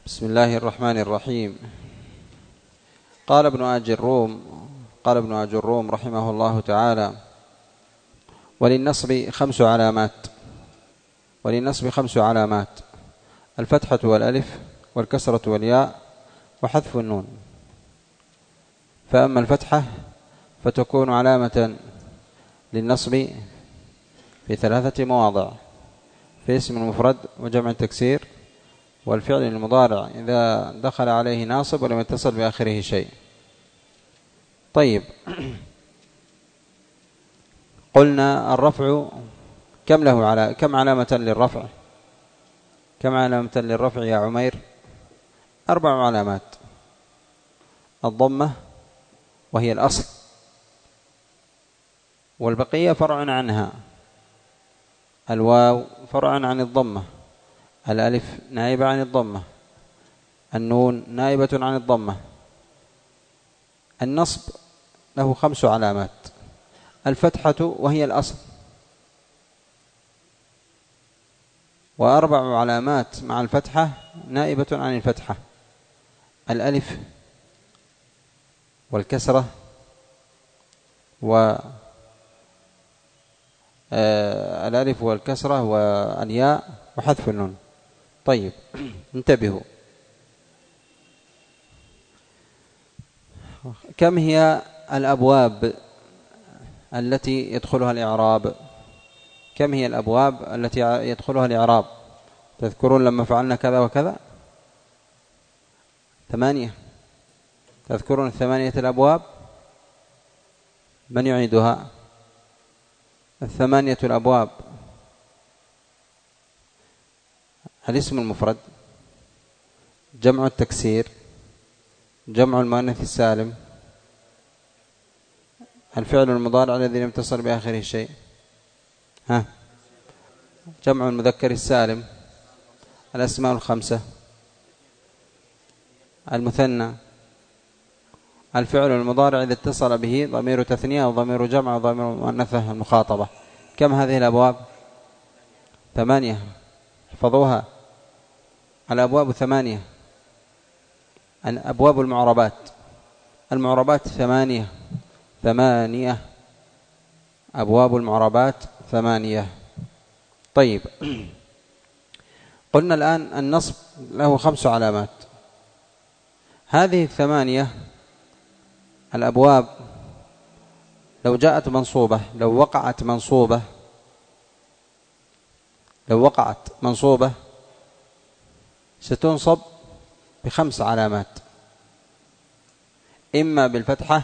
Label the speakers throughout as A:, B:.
A: بسم الله الرحمن الرحيم. قال ابن آج الروم رحمه الله تعالى: وللنصب خمس علامات: الفتحة والألف والكسرة والياء وحذف النون. فأما الفتحة فتكون علامة للنصب في 3 مواضع: في اسم المفرد وجمع التكسير، والفعل المضارع إذا دخل عليه ناصب ولم يتصل بآخره شيء. طيب، قلنا الرفع كم علامة للرفع؟ كم علامة للرفع يا عمير؟ 4 علامات: الضمة وهي الأصل، والبقية فرع عنها: الواو فرع عن الضمة، الألف نائبة عن الضمة، النون نائبة عن الضمة. النصب له 5 علامات: الفتحة وهي الأصل، و4 علامات مع الفتحة نائبة عن الفتحة: الألف والكسرة والياء وحذف النون. طيب، انتبهوا، كم هي الأبواب التي يدخلها الإعراب؟ كم هي الأبواب التي يدخلها الإعراب؟ تذكرون لما فعلنا كذا وكذا؟ 8. تذكرون 8 الأبواب؟ من يعيدها؟ 8 الأبواب: الاسم المفرد، جمع التكسير، جمع المؤنث السالم، الفعل المضارع الذي لم يتصل بآخره شيء، جمع المذكر السالم، الأسماء ال5، المثنى، الفعل المضارع إذا اتصل به ضمير تثنية أو ضمير جمع أو ضمير مؤنثة المخاطبة. كم هذه الأبواب؟ 8. احفظوها، الأبواب 8. أبواب المعربات 8. أبواب المعربات 8. طيب، قلنا الآن النصب له 5 علامات. هذه 8 الأبواب لو وقعت منصوبة ستنصب ب5 علامات: إما بالفتحة،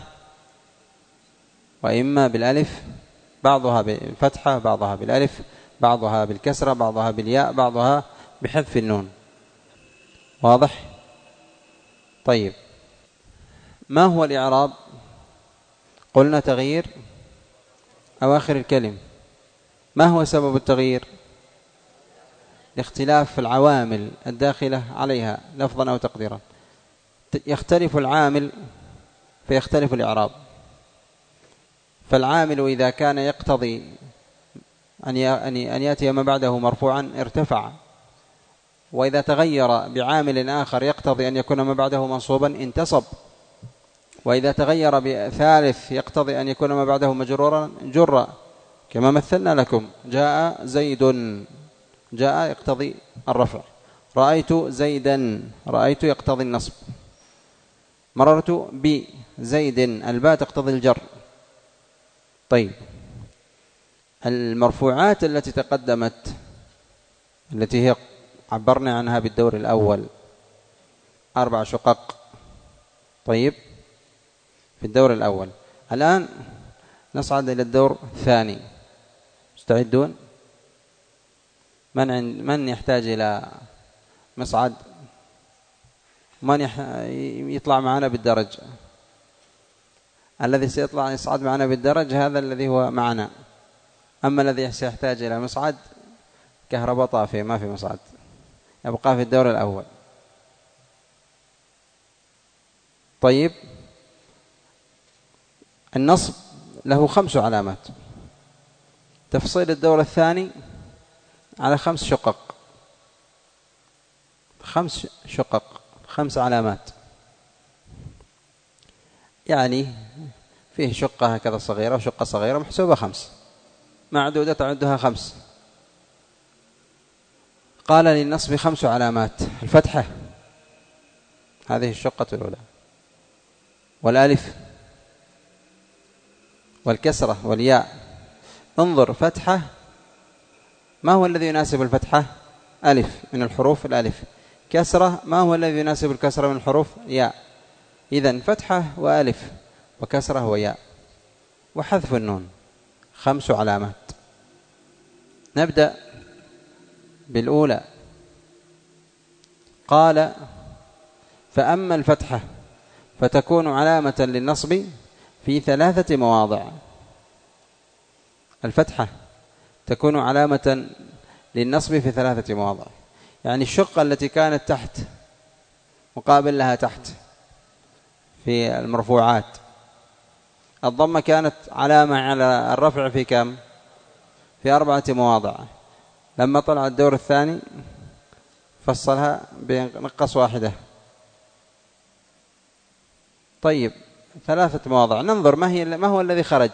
A: وإما بالألف، بعضها بالفتحة بعضها بالألف، بعضها بالكسرة بعضها بالياء، بعضها بحذف النون. واضح؟ طيب، ما هو الإعراب؟ قلنا تغيير أواخر الكلم. ما هو سبب التغيير؟ لاختلاف العوامل الداخلة عليها لفظا أو تقديرا. يختلف العامل فيختلف الإعراب. فالعامل إذا كان يقتضي أن يأتي ما بعده مرفوعا ارتفع، وإذا تغير بعامل آخر يقتضي أن يكون ما بعده منصوبا انتصب، وإذا تغير بثالث يقتضي أن يكون ما بعده مجرورا جر، كما مثلنا لكم: جاء زيد، جاء يقتضي الرفع، رأيت زيدا، رأيت يقتضي النصب، مررت بزيد، الباء تقتضي الجر. طيب، المرفوعات التي تقدمت التي هي عبرنا عنها بالدور الأول 4 شقق. طيب، في الدور الأول. الآن نصعد إلى الدور الثاني. مستعدون؟ من يحتاج إلى مصعد؟ من يطلع معنا بالدرج؟ الذي يصعد معنا بالدرج هذا الذي هو معنا. أما الذي سيحتاج إلى مصعد كهرباء طافية، ما في مصعد، يبقى في الدور الأول. طيب، النصب له 5 علامات. تفصيل الدور الثاني على 5 شقق: 5 شقق، 5 علامات، يعني فيه شقة هكذا صغيرة وشقة صغيرة محسوبة 5، معدودة تعدها 5. قال للنصب 5 علامات: الفتحة، هذه الشقة الأولى، والألف، والكسرة، والياء. انظر، فتحة، ما هو الذي يناسب الفتحة؟ ألف من الحروف الألف. كسرة، ما هو الذي يناسب الكسرة من الحروف؟ ياء. إذن فتحة وألف وكسرة وياء وحذف النون، 5 علامات. نبدأ بالأولى. قال: فأما الفتحة فتكون علامة للنصب في 3 مواضع. الفتحة تكون علامة للنصب في 3 مواضع، يعني الشقة التي كانت تحت مقابل لها تحت في المرفوعات، الضمة كانت علامة على الرفع في كم؟ في 4 مواضع. لما طلع الدور الثاني فصلها بنقص واحدة. طيب، 3 مواضع، ننظر ما هو الذي خرج.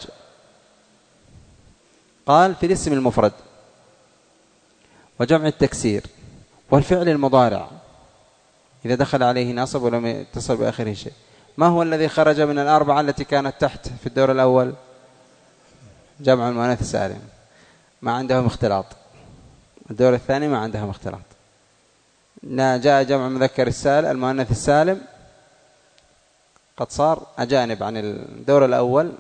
A: قال: في الاسم المفرد وجمع التكسير والفعل المضارع إذا دخل عليه ناصب ولم يتصل بآخره شيء. ما هو الذي خرج من 4 التي كانت تحت في الدور الأول؟ جمع المؤنث السالم، ما عندهم اختلاط. الدور الثاني ما عندهم اختلاط. جاء جمع مذكر السالم، المؤنث السالم قد صار أجانب عن الدور الأول،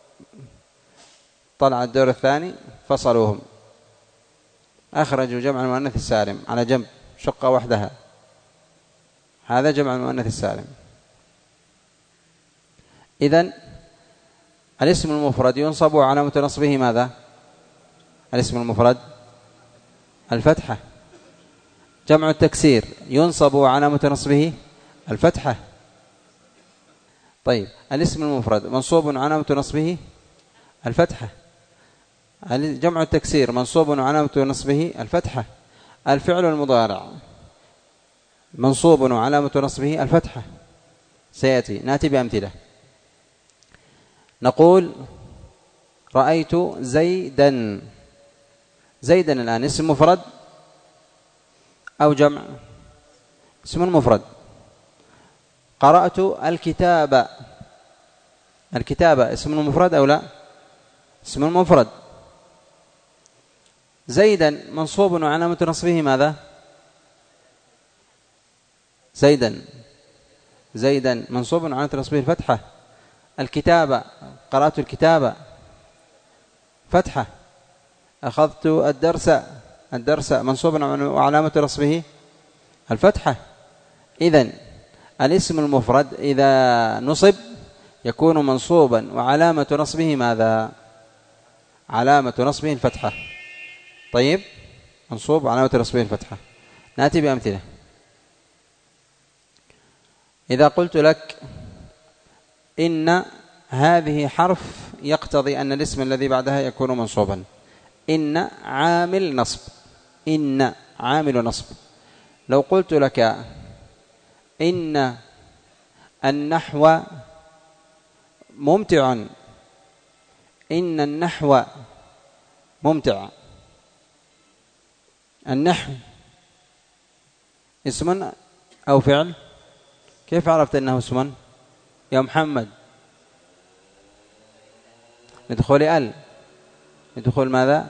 A: طلع الدور الثاني فصلوهم، أخرجوا جمع المؤنث السالم على جنب، شقة وحدها، هذا جمع المؤنث السالم. إذن الاسم المفرد ينصب وعلامة نصبه ماذا؟ الاسم المفرد الفتحة. جمع التكسير ينصب وعلامة نصبه الفتحة. طيب، الاسم المفرد منصوب وعلامة نصبه الفتحة. جمع التكسير منصوب وعلامة نصبه الفتحة. الفعل المضارع منصوب وعلامة نصبه الفتحة. سيأتي، نأتي بأمثلة. نقول: رأيت زيدا. زيدا الآن اسم مفرد أو جمع؟ اسم مفرد. قرأت الكتاب. الكتابة اسم مفرد أو لا؟ اسم مفرد. زيدا منصوب وعلامة نصبه ماذا؟ زيدا منصوب وعلامة نصبه الفتحة. الكتابة، قرأت الكتابة، فتحة. أخذت الدرس منصوب وعلامة نصبه الفتحة. إذن الاسم المفرد إذا نصب يكون منصوبا وعلامة نصبه ماذا؟ علامة نصبه الفتحة. طيب، منصوب وعلامة نصبه الفتحة. نأتي بأمثلة. إذا قلت لك: إن هذه حرف يقتضي أن الاسم الذي بعدها يكون منصوبا. إن عامل نصب، إن عامل نصب. لو قلت لك: إن النحو ممتع، إن النحو ممتع. النحو اسم أو فعل؟ كيف عرفت أنه اسم يا محمد؟ ندخل ندخل ماذا؟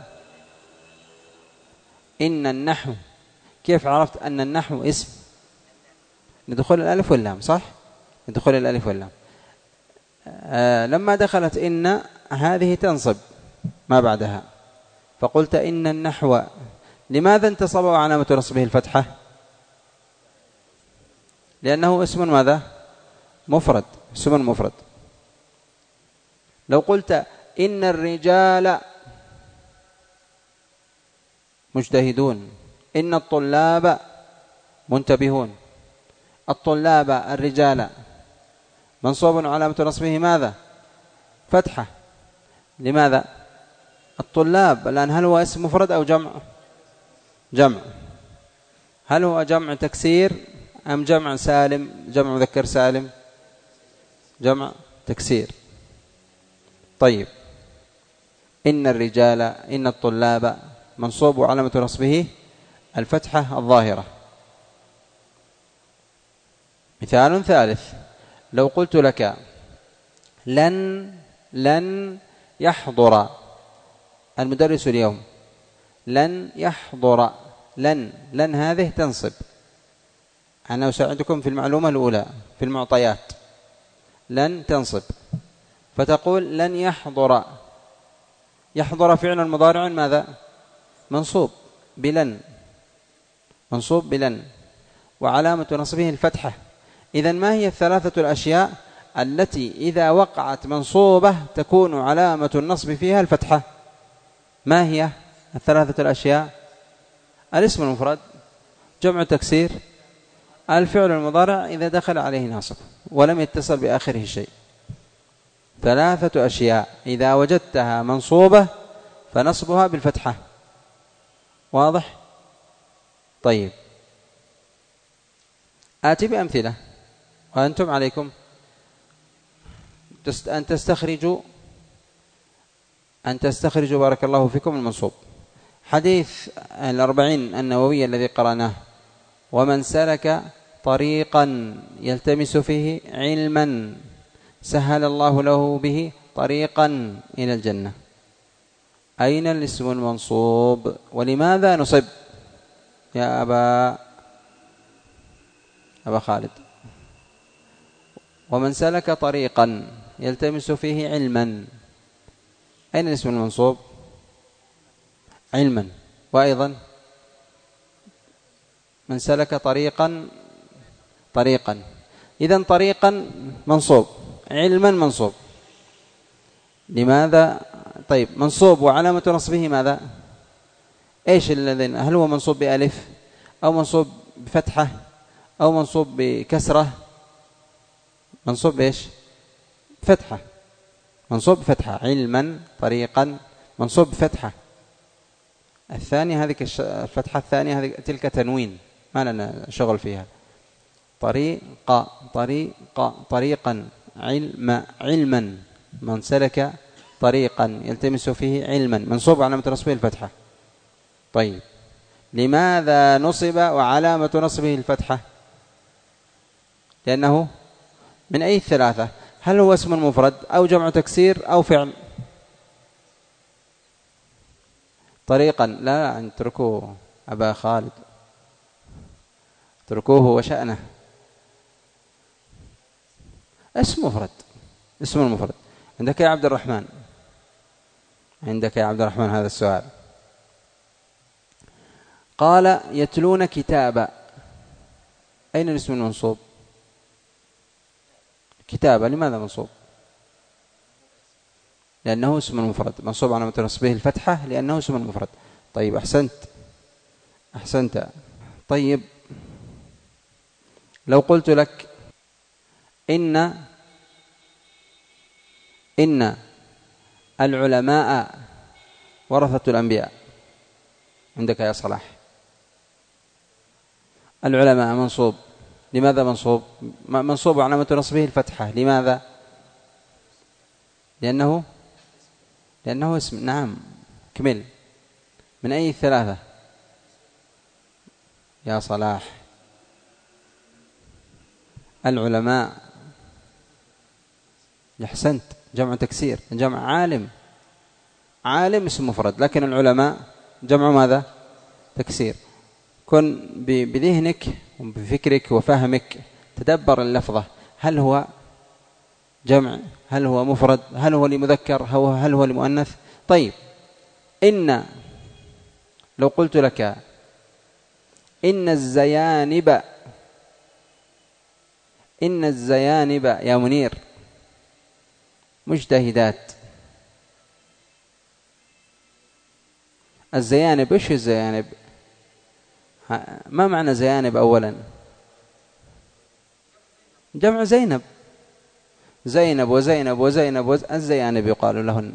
A: إن النحو. كيف عرفت أن النحو اسم؟ ندخل الألف واللام، صح؟ ندخل الألف واللام. لما دخلت إن هذه تنصب ما بعدها، فقلت إن النحو، لماذا انتصب وعلامة نصبه الفتحة؟ لأنه اسم ماذا؟ مفرد، اسم مفرد. لو قلت إن الرجال مجتهدون، إن الطلاب منتبهون. الطلاب، الرجال، منصوب وعلامة نصبه ماذا؟ فتحة. لماذا؟ الطلاب الآن هل هو اسم مفرد أو جمع؟ جمع. هل هو جمع تكسير أم جمع سالم، جمع مذكر سالم؟ جمع تكسير. طيب، إن الرجال، إن الطلاب منصوب وعلامة نصبه الفتحة الظاهرة. مثال ثالث، لو قلت لك لن يحضر المدرس اليوم. لن يحضر، لن هذه تنصب. أنا أساعدكم في المعلومة الأولى في المعطيات. لن تنصب، فتقول لن يحضر. يحضر فعل مضارع ماذا؟ منصوب بلن، منصوب بلن، وعلامة نصبه الفتحة. إذن ما هي الثلاثة الأشياء التي إذا وقعت منصوبة تكون علامة النصب فيها الفتحة؟ ما هي الثلاثة الأشياء؟ الاسم المفرد، جمع تكسير، الفعل المضارع إذا دخل عليه ناصب ولم يتصل بآخره شيء. ثلاثة أشياء إذا وجدتها منصوبة فنصبها بالفتحة. واضح؟ طيب، آتي بأمثلة وأنتم عليكم أن تستخرجوا بارك الله فيكم المنصوب. حديث 40 النووي الذي قرأناه: ومن سلك طريقا يلتمس فيه علما سهل الله له به طريقا إلى الجنة. أين الاسم المنصوب ولماذا نصب يا أبا خالد؟ ومن سلك طريقا يلتمس فيه علما، أين الاسم المنصوب؟ علما. وأيضا من سلك طريقا، إذن طريقا منصوب، علما منصوب. لماذا؟ طيب، منصوب وعلامة نصبه ماذا؟ إيش الذين؟ هل هو منصوب بألف أو منصوب بفتحة أو منصوب بكسرة؟ منصوب بإيش؟ فتحة. منصوب بفتحة. علما، طريقا، منصوب بفتحة. الثانية هذه الفتحة الثانية هذه تلك تنوين ما لنا شغل فيها. طريقا، علما. من سلك طريقا يلتمس فيه علما، منصوب علامة نصبه الفتحة. طيب، لماذا نصب وعلامة نصبه الفتحة؟ لأنه من أي الثلاثة؟ هل هو اسم مفرد أو جمع تكسير أو فعل؟ طريقا، لا اتركوه أبا خالد، اتركوه وشأنه. اسم مفرد، اسم المفرد. عندك يا عبد الرحمن، عندك يا عبد الرحمن هذا السؤال. قال يتلون كتابا، أين الاسم المنصوب؟ كتابا لماذا منصوب؟ لأنه اسم المفرد، منصوب على نصبه الفتحة لأنه اسم المفرد. طيب، أحسنت. طيب، لو قلت لك إن العلماء ورثة الأنبياء، عندك يا صلاح. العلماء منصوب، لماذا منصوب؟ منصوب علامة نصبه الفتحة. لماذا؟ لأنه اسم. نعم، كمل. من أي الثلاثة يا صلاح؟ العلماء. أحسنت، جمع تكسير، جمع عالم اسم مفرد، لكن العلماء جمع ماذا؟ تكسير. كن بذهنك وبفكرك وفهمك تدبر اللفظة، هل هو جمع؟ هل هو مفرد؟ هل هو لمذكر؟ هل هو لمؤنث؟ طيب، لو قلت لك إن الزيانب يا منير مجتهدات. الزيانب، إيش الزيانب؟ ما معنى زيانب أولا؟ جمع زينب، وزينب الزيانب يقال لهن.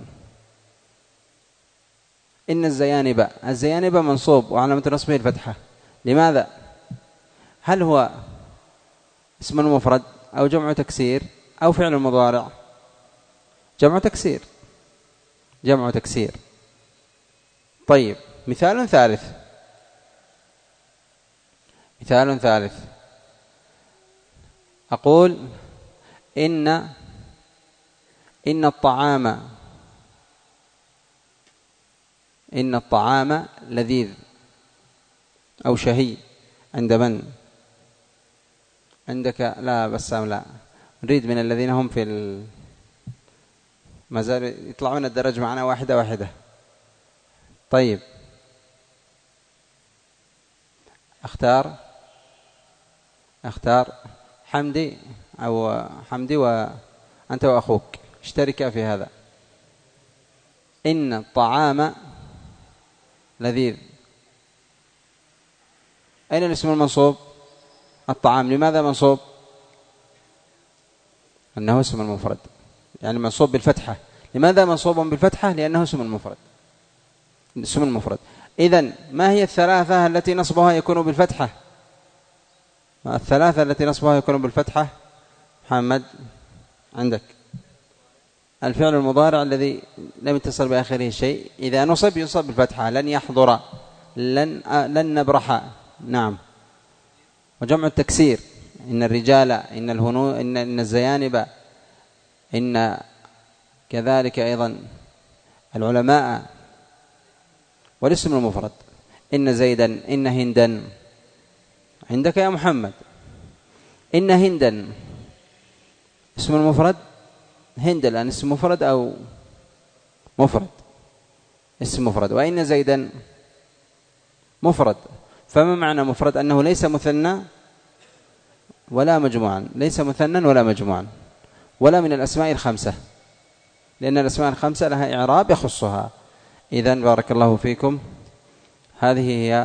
A: إن الزيانب منصوب وعلامة نصبه الفتحة. لماذا؟ هل هو اسم المفرد أو جمع تكسير أو فعل مضارع؟ جمع تكسير، جمع تكسير. طيب مثال ثالث، مثال ثالث، أقول إن الطعام لذيذ أو شهي عند من؟ عندك؟ لا بسام لا، نريد من الذين هم في ما زال يطلعون الدرج معنا واحدة واحدة. طيب اختار حمدي أو حمدي، وأنت وأخوك اشتركا في هذا. إن الطعام لذيذ، أين الاسم المنصوب؟ الطعام. لماذا منصوب؟ أنه اسم المفرد، يعني منصوب بالفتحة. لماذا منصوب بالفتحة؟ لأنه اسم المفرد، اسم المفرد. إذن ما هي الثلاثة التي نصبها يكون بالفتحة؟ الثلاثة التي نصبها يكون بالفتحة محمد عندك؟ الفعل المضارع الذي لم يتصل بآخره شيء، إذا نصب ينصب بالفتحة. لن يحضر، لن نبرح، نعم. وجمع التكسير، إن الرجال، إن الهنو، إن الزيانب، إن كذلك أيضا العلماء. والاسم المفرد إن زيدا، إن هندا عندك يا محمد، إن هندا اسم المفرد. هند الآن اسم مفرد أو مفرد؟ اسم مفرد. وإن زيدا مفرد. فما معنى مفرد؟ أنه ليس مثنى ولا مجموعا، ليس مثنى ولا مجموعا ولا من الأسماء الخمسة، لأن الأسماء الخمسة لها إعراب يخصها. إذن بارك الله فيكم، هذه هي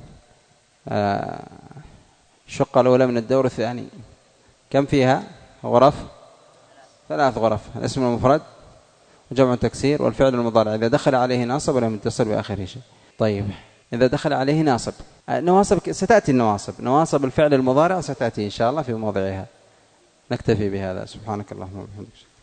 A: الشقة الأولى من الدور الثاني. كم فيها غرف؟ 3 غرف. الاسم المفرد وجمع التكسير والفعل المضارع إذا دخل عليه ناصب ولم يتصل بآخره شيء. طيب إذا دخل عليه ناصب، نواصب ستأتي، نواصب الفعل المضارع ستأتي إن شاء الله في موضعها. نكتفي بهذا. سبحانك اللهم وبحمدك.